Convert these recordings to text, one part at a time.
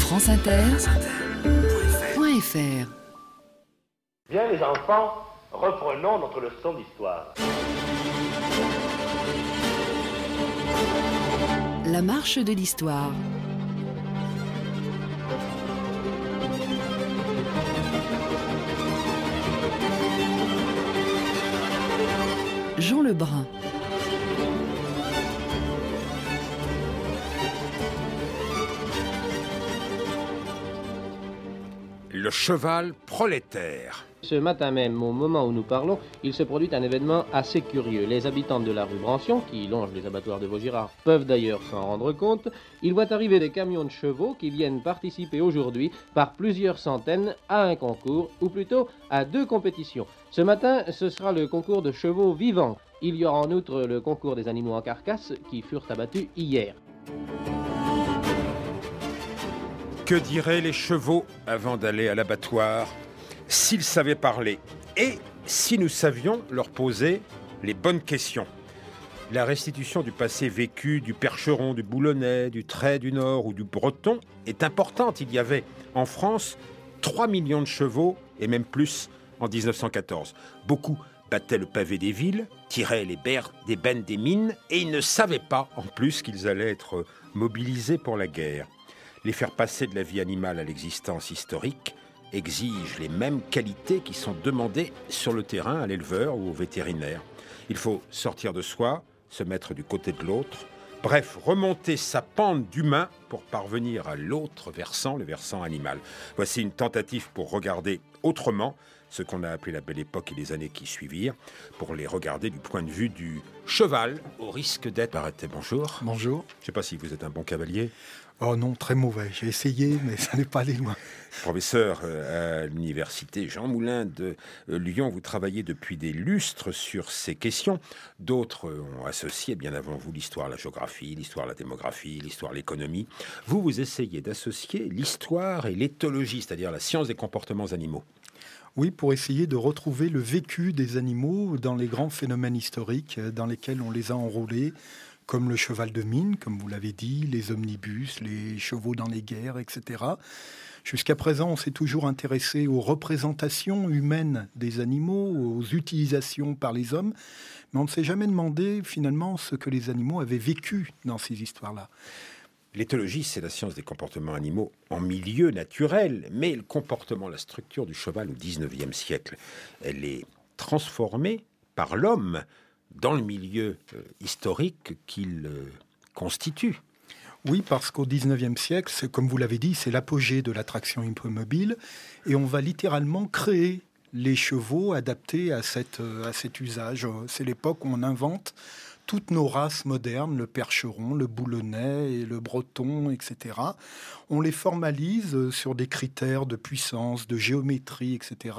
franceinter.fr. Bien les enfants, reprenons notre leçon d'histoire. La marche de l'histoire. Jean Lebrun. Le cheval prolétaire. Ce matin même, au moment où nous parlons, il se produit un événement assez curieux. Les habitants de la rue Brancion, qui longe les abattoirs de Vaugirard, peuvent d'ailleurs s'en rendre compte. Ils voient arriver des camions de chevaux qui viennent participer aujourd'hui par plusieurs centaines à un concours, ou plutôt à deux compétitions. Ce matin, ce sera le concours de chevaux vivants. Il y aura en outre le concours des animaux en carcasse qui furent abattus hier. Que diraient les chevaux avant d'aller à l'abattoir s'ils savaient parler et si nous savions leur poser les bonnes questions? La restitution du passé vécu du Percheron, du Boulonnais, du Trait du Nord ou du Breton est importante. Il y avait en France 3 millions de chevaux et même plus en 1914. Beaucoup battaient le pavé des villes, tiraient les des bennes des mines et ils ne savaient pas en plus qu'ils allaient être mobilisés pour la guerre. Les faire passer de la vie animale à l'existence historique exige les mêmes qualités qui sont demandées sur le terrain à l'éleveur ou au vétérinaire. Il faut sortir de soi, se mettre du côté de l'autre, bref, remonter sa pente d'humain pour parvenir à l'autre versant, le versant animal. Voici une tentative pour regarder autrement ce qu'on a appelé la Belle Époque et les années qui suivirent, pour les regarder du point de vue du cheval, au risque d'être... Arrêtez, bonjour. Bonjour. Je ne sais pas si vous êtes un bon cavalier. Oh non, très mauvais. J'ai essayé, mais ça n'est pas allé loin. Professeur à l'université Jean Moulin de Lyon, vous travaillez depuis des lustres sur ces questions. D'autres ont associé, bien avant vous, l'histoire, la géographie, l'histoire, la démographie, l'histoire, l'économie. Vous essayez d'associer l'histoire et l'éthologie, c'est-à-dire la science des comportements animaux. Oui, pour essayer de retrouver le vécu des animaux dans les grands phénomènes historiques dans lesquels on les a enrôlés, comme le cheval de mine, comme vous l'avez dit, les omnibus, les chevaux dans les guerres, etc. Jusqu'à présent, on s'est toujours intéressé aux représentations humaines des animaux, aux utilisations par les hommes, mais on ne s'est jamais demandé finalement ce que les animaux avaient vécu dans ces histoires-là. L'éthologie, c'est la science des comportements animaux en milieu naturel, mais le comportement, la structure du cheval au XIXe siècle, elle est transformée par l'homme dans le milieu historique qu'il constitue. Oui, parce qu'au XIXe siècle, comme vous l'avez dit, c'est l'apogée de l'attraction hippomobile, et on va littéralement créer les chevaux adaptés à cet usage. C'est l'époque où on invente toutes nos races modernes, le Percheron, le Boulonnais et le Breton, etc. On les formalise sur des critères de puissance, de géométrie, etc.,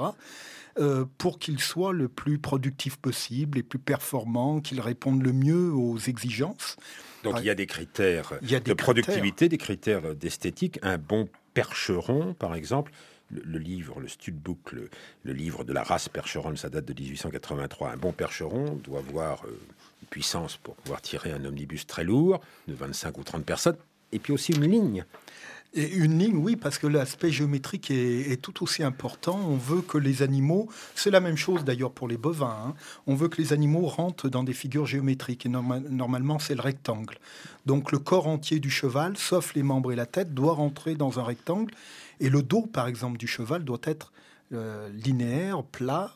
pour qu'ils soient le plus productifs possible, les plus performants, qu'ils répondent le mieux aux exigences. Donc il y a des critères de productivité, des critères d'esthétique. Un bon Percheron, par exemple, le livre, le Studbook, le livre de la race Percheron, ça date de 1883. Un bon Percheron doit avoir une puissance pour pouvoir tirer un omnibus très lourd, de 25 ou 30 personnes, et puis aussi une ligne. Et une ligne, oui, parce que l'aspect géométrique est tout aussi important. On veut que les animaux, c'est la même chose d'ailleurs pour les bovins, on veut que les animaux rentrent dans des figures géométriques, et normalement c'est le rectangle. Donc le corps entier du cheval, sauf les membres et la tête, doit rentrer dans un rectangle, et le dos, par exemple, du cheval doit être linéaire, plat,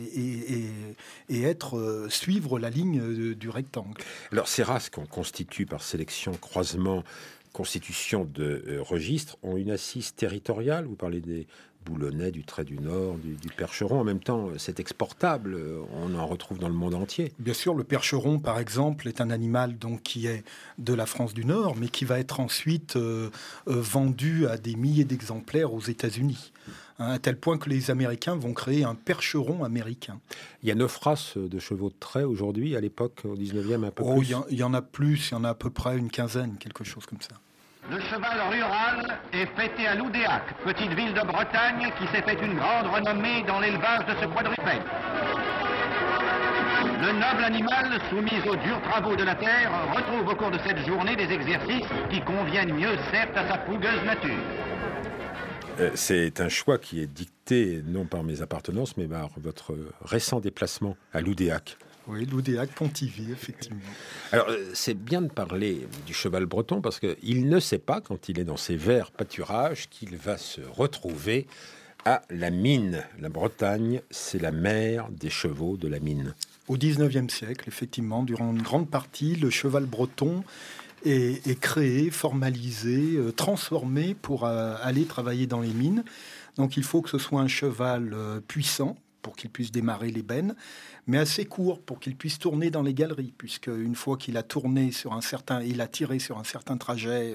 et suivre la ligne du rectangle. Alors ces races qu'on constitue par sélection, croisement, constitution de registres ont une assise territoriale. Vous parlez des Boulonnais, du Trait du Nord, du Percheron. En même temps, c'est exportable. On en retrouve dans le monde entier. Bien sûr, le Percheron, par exemple, est un animal donc, qui est de la France du Nord, mais qui va être ensuite vendu à des milliers d'exemplaires aux États-Unis. À tel point que les Américains vont créer un Percheron américain. Il y a 9 races de chevaux de trait aujourd'hui, à l'époque, au 19e, un peu plus. Il y en a plus, il y en a à peu près une quinzaine, quelque chose comme ça. Le cheval rural est fêté à Loudéac, petite ville de Bretagne qui s'est fait une grande renommée dans l'élevage de ce quadrupède. Le noble animal, soumis aux durs travaux de la terre, retrouve au cours de cette journée des exercices qui conviennent mieux, certes, à sa fougueuse nature. C'est un choix qui est dicté non par mes appartenances, mais par votre récent déplacement à Loudéac. Oui, Loudéac, Pontivy, effectivement. Alors, c'est bien de parler du cheval breton parce qu'il ne sait pas, quand il est dans ses verts pâturages, qu'il va se retrouver à la mine. La Bretagne, c'est la mère des chevaux de la mine. Au XIXe siècle, effectivement, durant une grande partie, le cheval breton est créé, formalisé, transformé pour aller travailler dans les mines. Donc il faut que ce soit un cheval puissant pour qu'il puisse démarrer l'ébène, mais assez court pour qu'il puisse tourner dans les galeries, puisque une fois qu'il a tourné sur un certain, il a tiré sur un certain trajet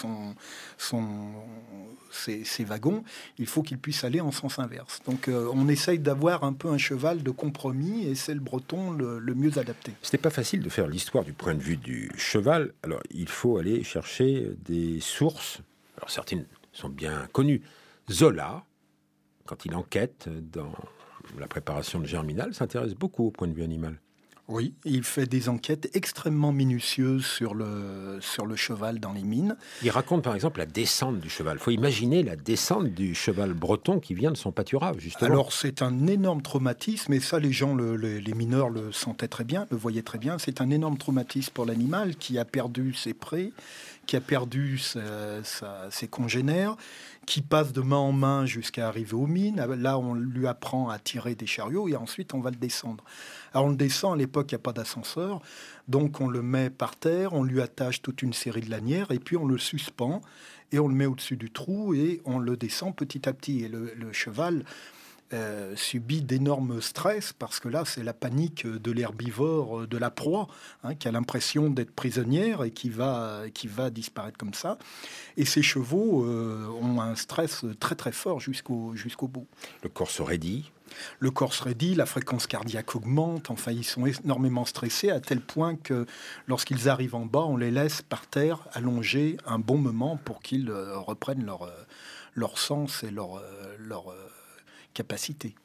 ses wagons, il faut qu'il puisse aller en sens inverse. Donc on essaye d'avoir un peu un cheval de compromis, et c'est le breton le mieux adapté. C'était pas facile de faire l'histoire du point de vue du cheval. Alors il faut aller chercher des sources. Alors certaines sont bien connues. Zola, quand il enquête dans la préparation de Germinal, s'intéresse beaucoup au point de vue animal. Oui, il fait des enquêtes extrêmement minutieuses sur le cheval dans les mines. Il raconte par exemple la descente du cheval. Il faut imaginer la descente du cheval breton qui vient de son pâturage, justement. Alors c'est un énorme traumatisme, et ça les gens, les mineurs le sentaient très bien, le voyaient très bien. C'est un énorme traumatisme pour l'animal qui a perdu ses prés, qui a perdu ses congénères, qui passe de main en main jusqu'à arriver aux mines. Là, on lui apprend à tirer des chariots et ensuite on va le descendre. Alors on le descend, à l'époque il n'y a pas d'ascenseur, donc on le met par terre, on lui attache toute une série de lanières et puis on le suspend et on le met au-dessus du trou et on le descend petit à petit. Et le cheval subit d'énormes stress parce que là c'est la panique de l'herbivore, de la proie, qui a l'impression d'être prisonnière et qui va disparaître comme ça. Et ces chevaux ont un stress très très fort jusqu'au bout. Le corps se raidit. Le corps se raidit, la fréquence cardiaque augmente, enfin ils sont énormément stressés à tel point que lorsqu'ils arrivent en bas, on les laisse par terre allongés un bon moment pour qu'ils reprennent leur sens et leur capacité.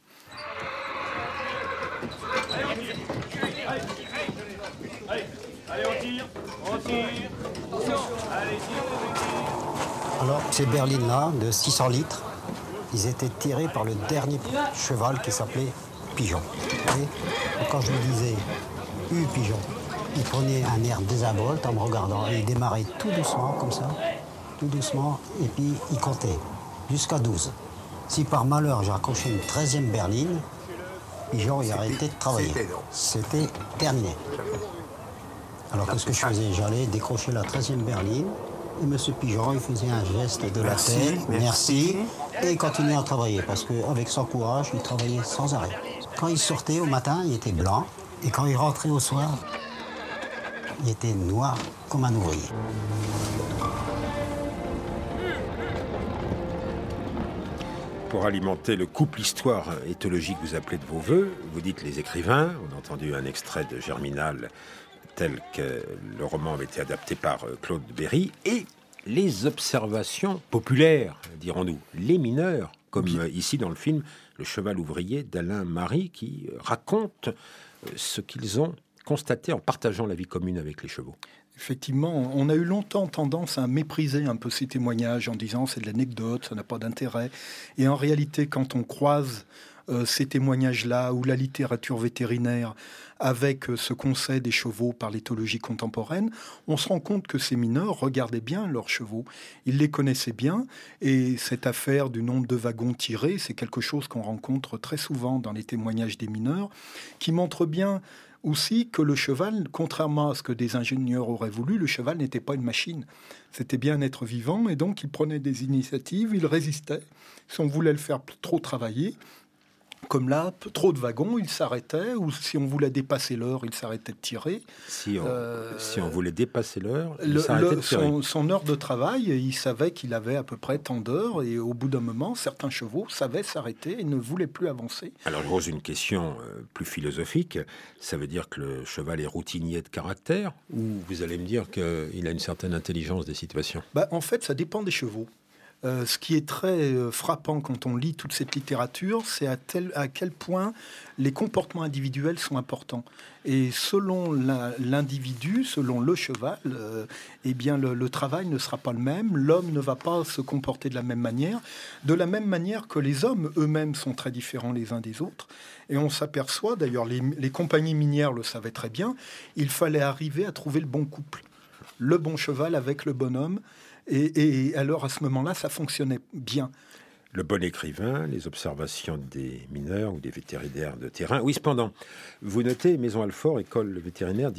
Allez, on tire. Alors, ces berlines-là, de 600 litres, ils étaient tirés par le dernier cheval qui s'appelait Pigeon. Et quand je lui disais « Pigeon », il prenait un air désinvolte en me regardant et il démarrait tout doucement, comme ça, tout doucement, et puis il comptait jusqu'à 12. Si par malheur j'ai accroché une 13e berline, Pigeon il arrêtait de travailler. C'était terminé. Alors qu'est-ce que je faisais? J'allais décrocher la 13e berline et M. Pigeon il faisait un geste de la tête, merci, et il continuait à travailler parce qu'avec son courage, il travaillait sans arrêt. Quand il sortait au matin, il était blanc, et quand il rentrait au soir, il était noir comme un ouvrier. Pour alimenter le couple histoire éthologique que vous appelez de vos voeux, vous dites les écrivains. On a entendu un extrait de Germinal tel que le roman avait été adapté par Claude Berry, et les observations populaires, dirons-nous, les mineurs, comme ici dans le film Le cheval ouvrier d'Alain Marie, qui raconte ce qu'ils ont constaté en partageant la vie commune avec les chevaux. Effectivement, on a eu longtemps tendance à mépriser un peu ces témoignages en disant c'est de l'anecdote, ça n'a pas d'intérêt. Et en réalité, quand on croise ces témoignages-là ou la littérature vétérinaire avec ce qu'on sait des chevaux par l'éthologie contemporaine, on se rend compte que ces mineurs regardaient bien leurs chevaux. Ils les connaissaient bien, et cette affaire du nombre de wagons tirés, c'est quelque chose qu'on rencontre très souvent dans les témoignages des mineurs, qui montre bien aussi que le cheval, contrairement à ce que des ingénieurs auraient voulu, le cheval n'était pas une machine. C'était bien un être vivant, et donc il prenait des initiatives, il résistait. Si on voulait le faire trop travailler, comme là, trop de wagons, il s'arrêtait, ou si on voulait dépasser l'heure, il s'arrêtait de tirer. Si on voulait dépasser l'heure, il s'arrêtait de tirer. Son heure de travail, il savait qu'il avait à peu près tant d'heures, et au bout d'un moment, certains chevaux savaient s'arrêter et ne voulaient plus avancer. Alors je pose une question plus philosophique. Ça veut dire que le cheval est routinier de caractère, ou vous allez me dire qu'il a une certaine intelligence des situations? En fait, ça dépend des chevaux. Ce qui est très frappant quand on lit toute cette littérature, c'est à quel point les comportements individuels sont importants. Et selon l'individu, selon le cheval, eh bien le travail ne sera pas le même. L'homme ne va pas se comporter de la même manière que les hommes eux-mêmes sont très différents les uns des autres. Et on s'aperçoit, d'ailleurs, les compagnies minières le savaient très bien, il fallait arriver à trouver le bon couple, le bon cheval avec le bon homme. Et alors, à ce moment-là, ça fonctionnait bien. Le bon écrivain, les observations des mineurs ou des vétérinaires de terrain. Oui, cependant, vous notez, Maison Alfort, école vétérinaire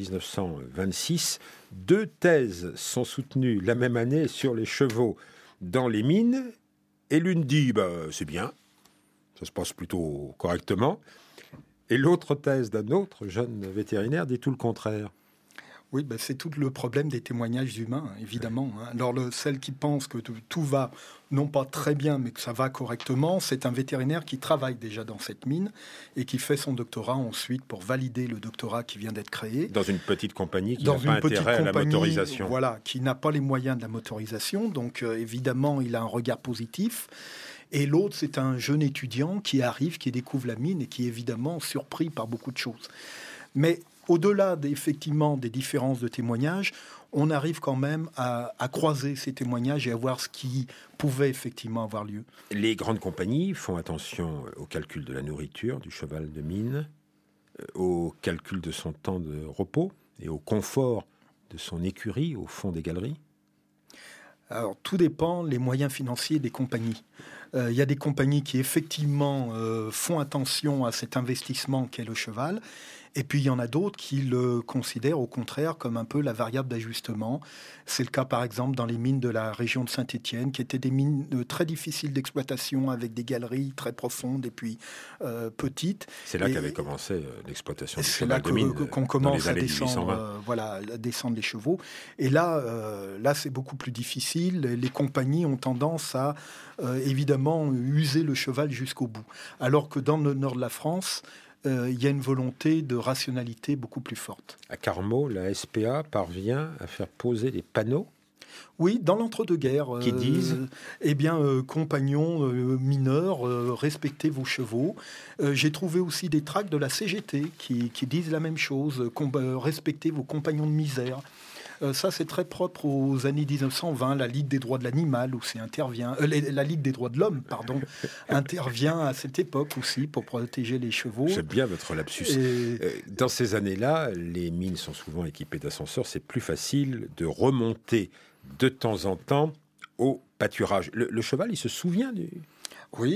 1926, 2 thèses sont soutenues la même année sur les chevaux dans les mines, et l'une dit, c'est bien, ça se passe plutôt correctement, et l'autre thèse d'un autre jeune vétérinaire dit tout le contraire. Oui, c'est tout le problème des témoignages humains, évidemment. Alors, celle qui pense que tout va, non pas très bien, mais que ça va correctement, c'est un vétérinaire qui travaille déjà dans cette mine et qui fait son doctorat ensuite pour valider le doctorat qui vient d'être créé. Dans une petite compagnie qui n'a pas intérêt à la motorisation. Voilà, qui n'a pas les moyens de la motorisation. Donc, évidemment, il a un regard positif. Et l'autre, c'est un jeune étudiant qui arrive, qui découvre la mine et qui est évidemment surpris par beaucoup de choses. Mais au-delà effectivement des différences de témoignages, on arrive quand même à croiser ces témoignages et à voir ce qui pouvait effectivement avoir lieu. Les grandes compagnies font attention au calcul de la nourriture du cheval de mine, au calcul de son temps de repos et au confort de son écurie au fond des galeries. Alors, tout dépend des moyens financiers des compagnies. Il y a des compagnies qui, effectivement, font attention à cet investissement qu'est le cheval. Et puis, il y en a d'autres qui le considèrent, au contraire, comme un peu la variable d'ajustement. C'est le cas, par exemple, dans les mines de la région de Saint-Étienne, qui étaient des mines très difficiles d'exploitation, avec des galeries très profondes et puis petites. C'est là qu'avait commencé l'exploitation du cheval de mine. C'est là qu'on commence à descendre, à descendre les chevaux. Et là, c'est beaucoup plus difficile. Les compagnies ont tendance à, évidemment, user le cheval jusqu'au bout. Alors que dans le nord de la France, il y a une volonté de rationalité beaucoup plus forte. À Carmaux, la SPA parvient à faire poser des panneaux. Oui, dans l'entre-deux-guerres. Qui disent compagnons mineurs, respectez vos chevaux. J'ai trouvé aussi des tracts de la CGT qui disent la même chose, respectez vos compagnons de misère. Ça, c'est très propre aux années 1920, la Ligue des droits de l'animal, où la Ligue des droits de l'homme, intervient à cette époque aussi pour protéger les chevaux. J'aime bien votre lapsus. Dans ces années-là, les mines sont souvent équipées d'ascenseurs. C'est plus facile de remonter de temps en temps au pâturage. Le cheval, il se souvient du pâturage ?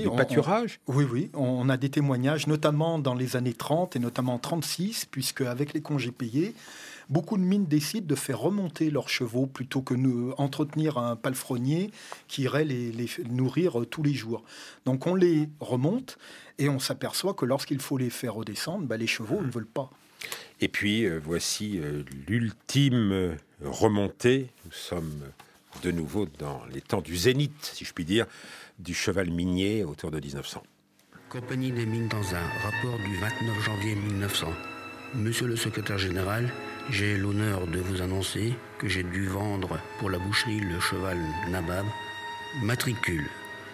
Oui, on a des témoignages, notamment dans les années 30 et notamment en 36, puisque avec les congés payés, beaucoup de mines décident de faire remonter leurs chevaux plutôt que entretenir un palefrenier qui irait les nourrir tous les jours. Donc on les remonte et on s'aperçoit que lorsqu'il faut les faire redescendre, les chevaux ne veulent pas. Et puis voici l'ultime remontée. Nous sommes de nouveau dans les temps du zénith, si je puis dire, du cheval minier autour de 1900. Compagnie des mines dans un rapport du 29 janvier 1900. Monsieur le secrétaire général, j'ai l'honneur de vous annoncer que j'ai dû vendre pour la boucherie le cheval Nabab, matricule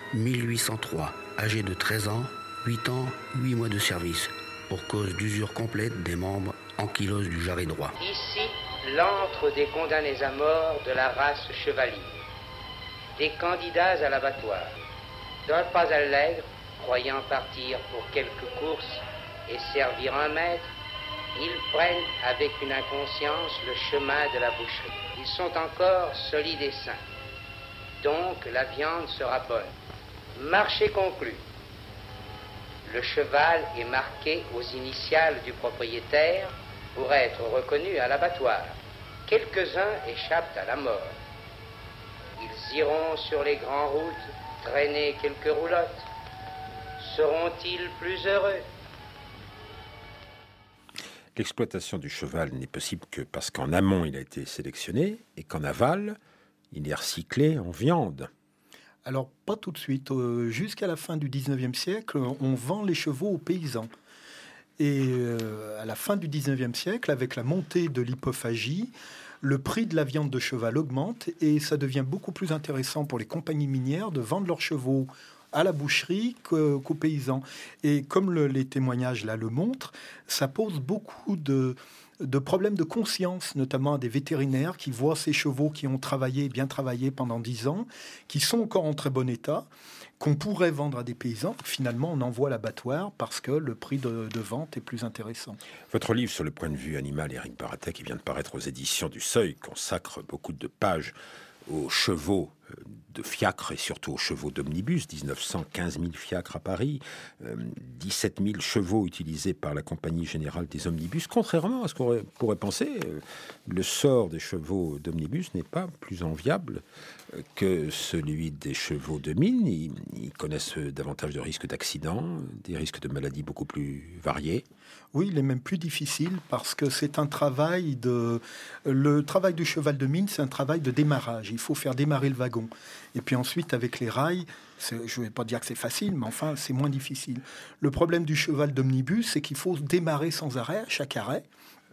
1803, âgé de 13 ans, 8 ans, 8 mois de service, pour cause d'usure complète des membres ankyloses du jarret droit. Ici, l'antre des condamnés à mort de la race chevalière, des candidats à l'abattoir. D'un pas allègre, croyant partir pour quelques courses et servir un maître, ils prennent avec une inconscience le chemin de la boucherie. Ils sont encore solides et sains. Donc la viande sera bonne. Marché conclu. Le cheval est marqué aux initiales du propriétaire pour être reconnu à l'abattoir. Quelques-uns échappent à la mort. Ils iront sur les grandes routes traîner quelques roulottes. Seront-ils plus heureux ? L'exploitation du cheval n'est possible que parce qu'en amont, il a été sélectionné et qu'en aval, il est recyclé en viande. Alors, pas tout de suite. Jusqu'à la fin du 19e siècle, on vend les chevaux aux paysans. Et à la fin du 19e siècle, avec la montée de l'hypophagie, le prix de la viande de cheval augmente et ça devient beaucoup plus intéressant pour les compagnies minières de vendre leurs chevaux à la boucherie qu'aux paysans. Et comme les témoignages là le montrent, ça pose beaucoup de problèmes de conscience, notamment à des vétérinaires qui voient ces chevaux qui ont bien travaillé pendant 10 ans, qui sont encore en très bon état, qu'on pourrait vendre à des paysans. Finalement, on envoie à l'abattoir parce que le prix de vente est plus intéressant. Votre livre sur le point de vue animal, Éric Baratet, qui vient de paraître aux éditions du Seuil, consacre beaucoup de pages aux chevaux de fiacre et surtout aux chevaux d'omnibus. 15 000 fiacres à Paris, 17 000 chevaux utilisés par la Compagnie Générale des Omnibus. Contrairement à ce qu'on pourrait penser, le sort des chevaux d'omnibus n'est pas plus enviable que celui des chevaux de mine. Ils connaissent davantage de risques d'accidents, des risques de maladies beaucoup plus variés. Oui, il est même plus difficile parce que c'est un travail le travail du cheval de mine, c'est un travail de démarrage. Il faut faire démarrer le wagon. Et puis ensuite, avec les rails, je ne vais pas dire que c'est facile, mais enfin, c'est moins difficile. Le problème du cheval d'omnibus, c'est qu'il faut démarrer sans arrêt, à chaque arrêt.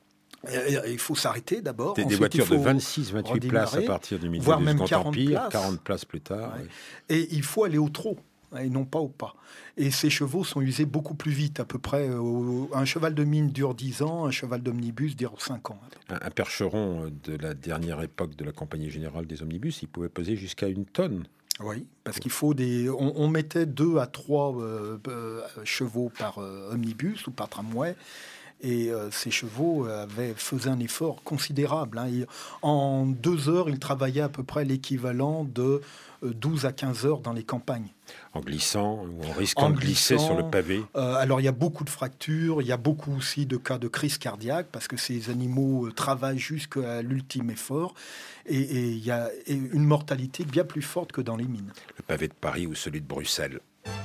Il faut s'arrêter d'abord. Des voitures de 26-28 places à partir du milieu voire du même Second 40 Empire, places. 40 places plus tard. Ouais. Oui. Et il faut aller au trot, et non pas au pas. Et ces chevaux sont usés beaucoup plus vite, à peu près. Un cheval de mine dure 10 ans, un cheval d'omnibus dure 5 ans. Un percheron de la dernière époque de la Compagnie Générale des Omnibus, il pouvait peser jusqu'à 1 tonne. Oui, parce qu'il faut on mettait 2 à 3 chevaux par omnibus ou par tramway. Et ces chevaux faisaient un effort considérable. En 2 heures, ils travaillaient à peu près l'équivalent de 12 à 15 heures dans les campagnes. En glissant ou en risquant de glisser sur le pavé. Alors, il y a beaucoup de fractures, il y a beaucoup aussi de cas de crise cardiaque, parce que ces animaux travaillent jusqu'à l'ultime effort. Et il y a une mortalité bien plus forte que dans les mines. Le pavé de Paris ou celui de Bruxelles.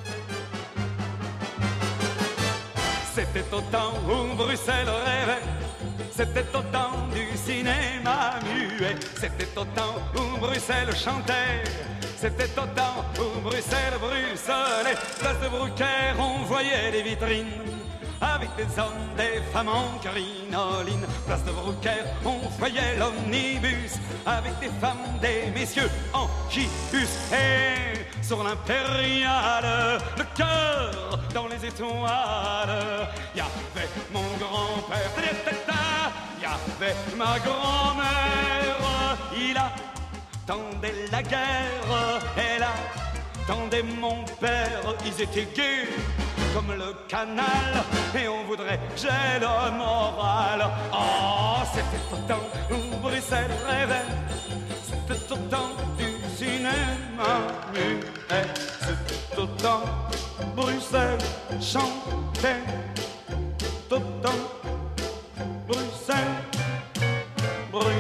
C'était au temps où Bruxelles rêvait, c'était au temps du cinéma muet, c'était au temps où Bruxelles chantait, c'était au temps où Bruxelles bruxelait. Place de Bruckner, on voyait les vitrines avec des hommes, des femmes en crinoline. Place de Bruckner, on voyait l'omnibus avec des femmes, des messieurs en gibus. Et sur l'impériale, le cœur dans les étoiles, y avait mon grand-père, y avait ma grand-mère. Il attendait la guerre, elle attendait mon père. Ils étaient gays comme le canal, et on voudrait j'ai le moral. Oh, c'était au temps où Bruxelles rêvait, c'était au temps du cinéma muet, c'était au temps Bruxelles chantait, c'était au temps Bruxelles bruxelait.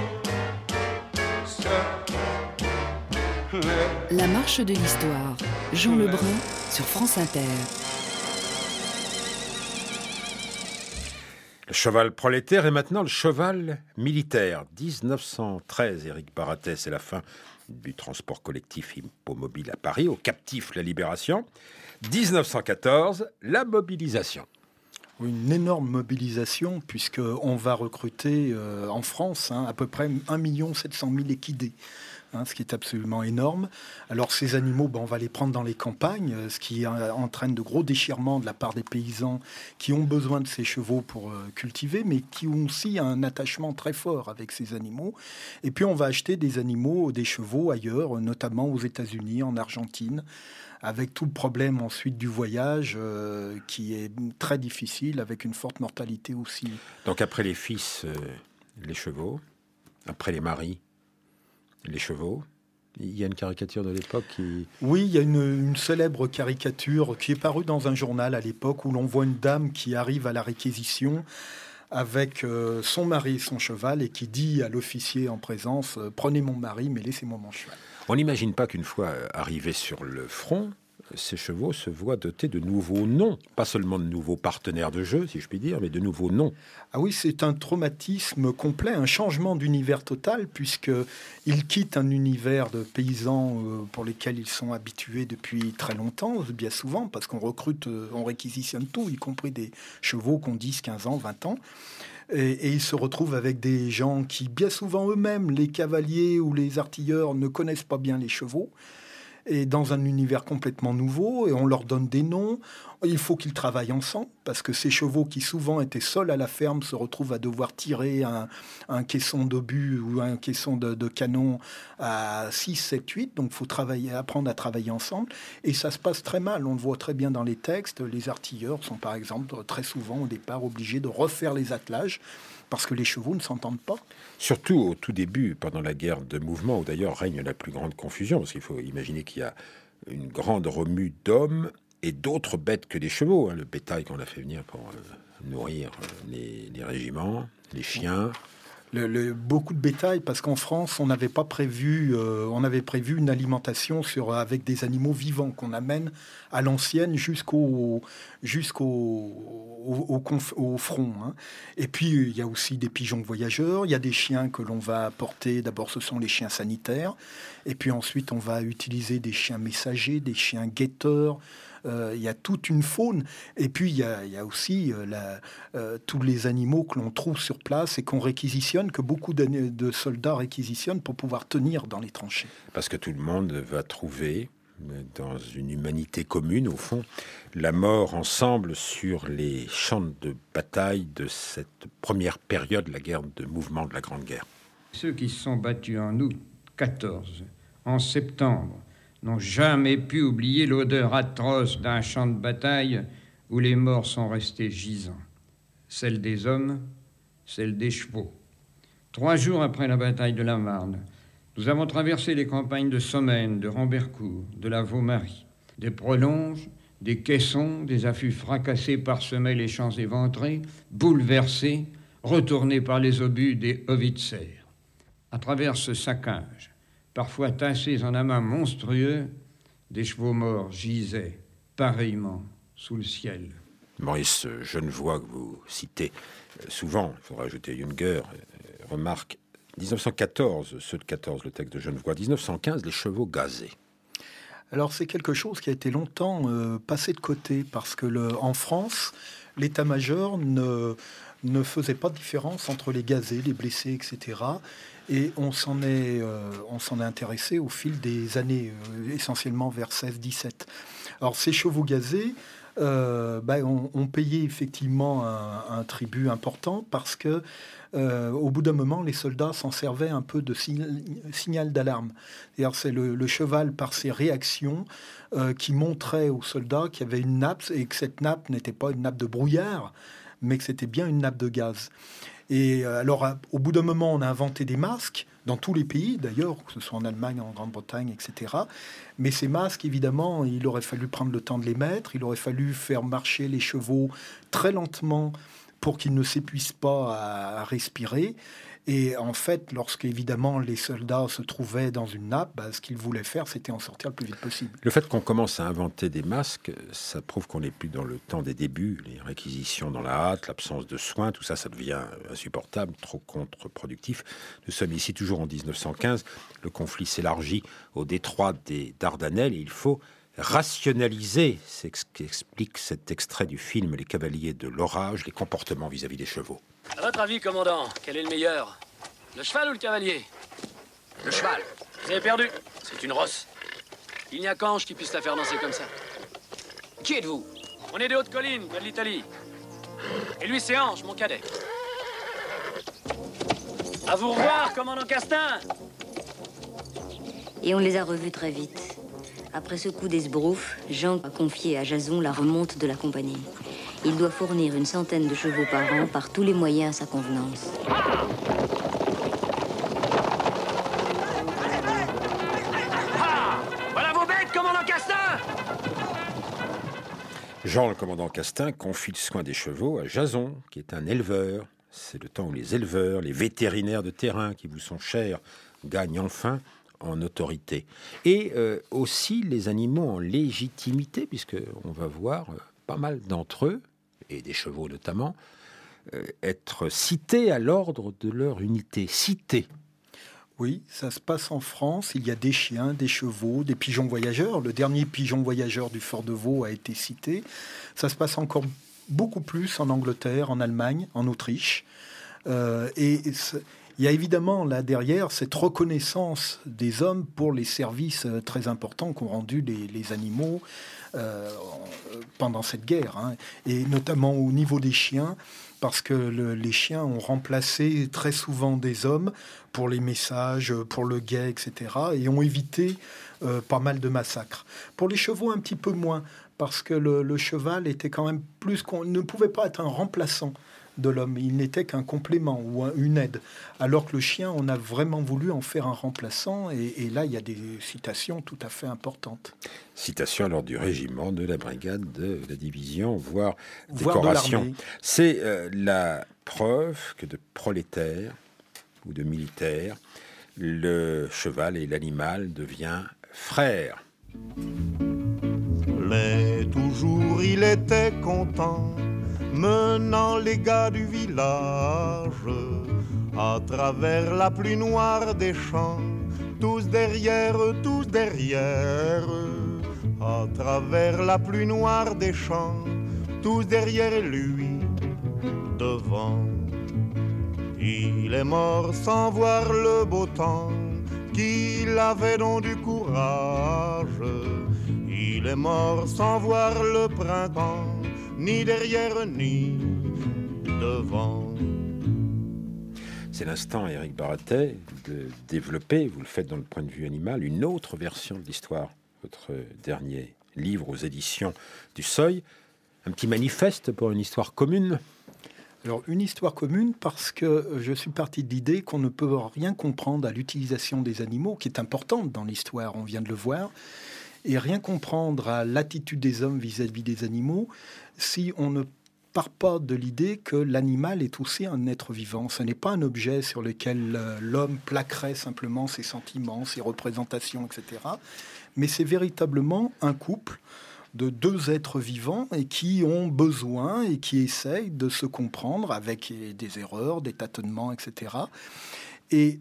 La marche de l'histoire. Jean Lebrun sur France Inter. Le cheval prolétaire et maintenant le cheval militaire. 1913, Éric Baratet, c'est la fin du transport collectif hippomobile à Paris, au captif la libération. 1914, la mobilisation. Une énorme mobilisation, puisqu'on va recruter en France à peu près 1 700 000 équidés. Ce qui est absolument énorme. Alors ces animaux, on va les prendre dans les campagnes, ce qui entraîne de gros déchirements de la part des paysans qui ont besoin de ces chevaux pour cultiver, mais qui ont aussi un attachement très fort avec ces animaux. Et puis on va acheter des animaux, des chevaux ailleurs, notamment aux États-Unis, en Argentine, avec tout le problème ensuite du voyage qui est très difficile, avec une forte mortalité aussi. Donc après les fils, les chevaux, après les maris, les chevaux. Il y a une caricature de l'époque qui... Oui, il y a une célèbre caricature qui est parue dans un journal à l'époque où l'on voit une dame qui arrive à la réquisition avec son mari et son cheval et qui dit à l'officier en présence « Prenez mon mari, mais laissez-moi mon cheval ». On n'imagine pas qu'une fois arrivés sur le front, ces chevaux se voient dotés de nouveaux noms. Pas seulement de nouveaux partenaires de jeu, si je puis dire, mais de nouveaux noms. Ah oui, c'est un traumatisme complet, un changement d'univers total, puisqu'ils quittent un univers de paysans pour lesquels ils sont habitués depuis très longtemps, bien souvent, parce qu'on recrute, on réquisitionne tout, y compris des chevaux qui ont 10, 15 ans, 20 ans. Et ils se retrouvent avec des gens qui, bien souvent eux-mêmes, les cavaliers ou les artilleurs, ne connaissent pas bien les chevaux, et dans un univers complètement nouveau, et on leur donne des noms. Il faut qu'ils travaillent ensemble, parce que ces chevaux qui souvent étaient seuls à la ferme se retrouvent à devoir tirer un caisson d'obus ou un caisson de canon à 6, 7, 8. Donc il faut apprendre à travailler ensemble. Et ça se passe très mal. On le voit très bien dans les textes. Les artilleurs sont par exemple très souvent au départ obligés de refaire les attelages, parce que les chevaux ne s'entendent pas. Surtout au tout début, pendant la guerre de mouvement, où d'ailleurs règne la plus grande confusion, parce qu'il faut imaginer qu'il y a une grande remue d'hommes et d'autres bêtes que les chevaux. Le bétail qu'on a fait venir pour nourrir les régiments, les chiens. Beaucoup de bétail, parce qu'en France, on avait prévu une alimentation avec des animaux vivants qu'on amène à l'ancienne jusqu'au front. Et puis, il y a aussi des pigeons voyageurs, il y a des chiens que l'on va apporter. D'abord, ce sont les chiens sanitaires. Et puis ensuite, on va utiliser des chiens messagers, des chiens guetteurs. Il y a toute une faune. Et puis, il y a aussi tous les animaux que l'on trouve sur place et qu'on réquisitionne, que beaucoup de soldats réquisitionnent pour pouvoir tenir dans les tranchées. Parce que tout le monde va trouver, dans une humanité commune, au fond, la mort ensemble sur les champs de bataille de cette première période, la guerre de mouvement de la Grande Guerre. Ceux qui se sont battus en août 14, en septembre, n'ont jamais pu oublier l'odeur atroce d'un champ de bataille où les morts sont restés gisants. Celle des hommes, celle des chevaux. 3 jours après la bataille de la Marne, nous avons traversé les campagnes de Somaine, de Rambercourt, de la Vaumarie. Des prolonges, des caissons, des affûts fracassés parsemaient les champs éventrés, bouleversés, retournés par les obus des howitzers. À travers ce saccage, parfois tassés en amas monstrueux, des chevaux morts gisaient pareillement sous le ciel. Maurice Genevoix, que vous citez souvent, il faudra ajouter Junger, remarque 1914, ceux de 14, le texte de Genevoix, 1915, les chevaux gazés. Alors c'est quelque chose qui a été longtemps passé de côté, parce que en France, l'état-major ne faisait pas de différence entre les gazés, les blessés, etc. Et on s'en est intéressé au fil des années, essentiellement vers 16-17. Alors ces chevaux gazés, on payait effectivement un tribut important, parce que au bout d'un moment, les soldats s'en servaient un peu de signal d'alarme. C'est-à-dire, c'est le cheval, par ses réactions, qui montrait aux soldats qu'il y avait une nappe, et que cette nappe n'était pas une nappe de brouillard, mais que c'était bien une nappe de gaz. Et alors, au bout d'un moment, on a inventé des masques, dans tous les pays d'ailleurs, que ce soit en Allemagne, en Grande-Bretagne, etc. Mais ces masques, évidemment, il aurait fallu prendre le temps de les mettre, il aurait fallu faire marcher les chevaux très lentement pour qu'ils ne s'épuisent pas à respirer. Et en fait, lorsque évidemment les soldats se trouvaient dans une nappe, ce qu'ils voulaient faire, c'était en sortir le plus vite possible. Le fait qu'on commence à inventer des masques, ça prouve qu'on n'est plus dans le temps des débuts. Les réquisitions dans la hâte, l'absence de soins, tout ça, ça devient insupportable, trop contre-productif. Nous sommes ici toujours en 1915. Le conflit s'élargit au détroit des Dardanelles et il faut rationaliser, c'est ce qu'explique cet extrait du film Les Cavaliers de l'Orage, les comportements vis-à-vis des chevaux. À votre avis, commandant, quel est le meilleur? Le cheval ou le cavalier? Le cheval. Vous avez perdu. C'est une rosse. Il n'y a qu'Ange qui puisse la faire danser comme ça. Qui êtes-vous? On est des hautes collines, de l'Italie. Et lui, c'est Ange, mon cadet. À vous revoir, commandant Castin. Et on les a revus très vite. Après ce coup d'esbrouf, Jean a confié à Jason la remonte de la compagnie. Il doit fournir une centaine de chevaux par an par tous les moyens à sa convenance. Voilà vos bêtes, commandant Castin! Jean, le commandant Castin, confie le soin des chevaux à Jason, qui est un éleveur. C'est le temps où les éleveurs, les vétérinaires de terrain qui vous sont chers, gagnent enfin en autorité. Et aussi les animaux en légitimité, puisqu'on va voir pas mal d'entre eux, et des chevaux notamment, être cités à l'ordre de leur unité. Cités. Oui, ça se passe en France. Il y a des chiens, des chevaux, des pigeons voyageurs. Le dernier pigeon voyageur du Fort de Vaux a été cité. Ça se passe encore beaucoup plus en Angleterre, en Allemagne, en Autriche. Il y a évidemment là derrière cette reconnaissance des hommes pour les services très importants qu'ont rendus les animaux pendant cette guerre, hein, et notamment au niveau des chiens, parce que les chiens ont remplacé très souvent des hommes pour les messages, pour le guet, etc., et ont évité pas mal de massacres. Pour les chevaux, un petit peu moins, parce que le cheval était quand même ne pouvait pas être un remplaçant de l'homme, il n'était qu'un complément ou une aide, alors que le chien, on a vraiment voulu en faire un remplaçant, et là, il y a des citations tout à fait importantes. Citation alors du régiment, de la brigade, de la division, voire décoration. De c'est la preuve que de prolétaires ou de militaires, le cheval et l'animal deviennent frères. Toujours il était content, menant les gars du village à travers la pluie noire des champs, tous derrière, à travers la pluie noire des champs, tous derrière lui, devant. Il est mort sans voir le beau temps, qu'il avait donc du courage. Il est mort sans voir le printemps, ni derrière ni devant. C'est l'instant, Éric Baratet, de développer, vous le faites dans le point de vue animal, une autre version de l'histoire. Votre dernier livre aux éditions du Seuil, un petit manifeste pour une histoire commune. Alors, une histoire commune parce que je suis parti de l'idée qu'on ne peut rien comprendre à l'utilisation des animaux, qui est importante dans l'histoire, on vient de le voir, et rien comprendre à l'attitude des hommes vis-à-vis des animaux si on ne part pas de l'idée que l'animal est aussi un être vivant. Ce n'est pas un objet sur lequel l'homme plaquerait simplement ses sentiments, ses représentations, etc. Mais c'est véritablement un couple de deux êtres vivants et qui ont besoin et qui essayent de se comprendre avec des erreurs, des tâtonnements, etc. Et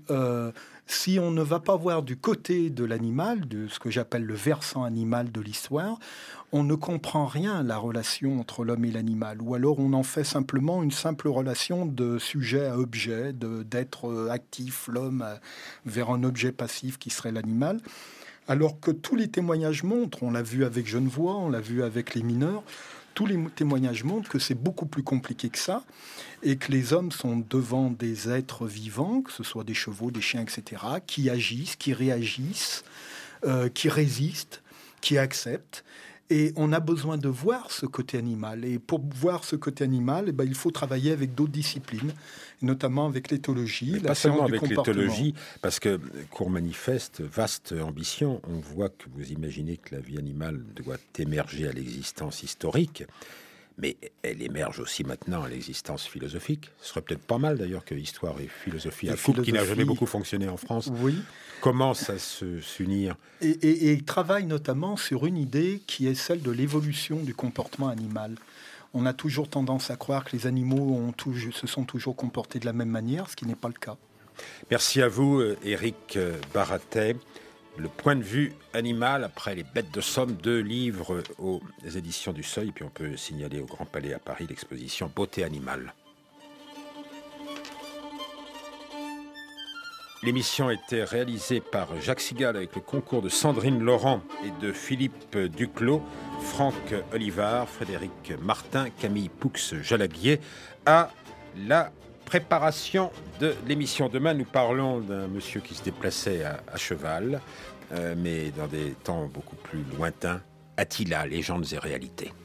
si on ne va pas voir du côté de l'animal, de ce que j'appelle le versant animal de l'histoire, on ne comprend rien à la relation entre l'homme et l'animal. Ou alors on en fait simplement une simple relation de sujet à objet, d'être actif, l'homme vers un objet passif qui serait l'animal. Alors que tous les témoignages montrent, on l'a vu avec Genevoix, on l'a vu avec les mineurs, tous les témoignages montrent que c'est beaucoup plus compliqué que ça et que les hommes sont devant des êtres vivants, que ce soit des chevaux, des chiens, etc., qui agissent, qui réagissent, qui résistent, qui acceptent. Et on a besoin de voir ce côté animal. Et pour voir ce côté animal, il faut travailler avec d'autres disciplines, notamment avec l'éthologie. Pas seulement avec l'éthologie, parce que court manifeste, vaste ambition. On voit que vous imaginez que la vie animale doit émerger à l'existence historique, mais elle émerge aussi maintenant à l'existence philosophique. Ce serait peut-être pas mal d'ailleurs que histoire et philosophie, un couple qui n'a jamais beaucoup fonctionné en France, commence à s'unir. Et il travaille notamment sur une idée qui est celle de l'évolution du comportement animal. On a toujours tendance à croire que les animaux se sont toujours comportés de la même manière, ce qui n'est pas le cas. Merci à vous, Éric Baratet. Le point de vue animal après les bêtes de somme, 2 livres aux éditions du Seuil. Puis on peut signaler au Grand Palais à Paris l'exposition Beauté animale. L'émission a été réalisée par Jacques Sigal avec le concours de Sandrine Laurent et de Philippe Duclos, Franck Olivard, Frédéric Martin, Camille Poux-Jalaguier. À la préparation de l'émission. Demain, nous parlons d'un monsieur qui se déplaçait à cheval, mais dans des temps beaucoup plus lointains. Attila, légendes et réalités.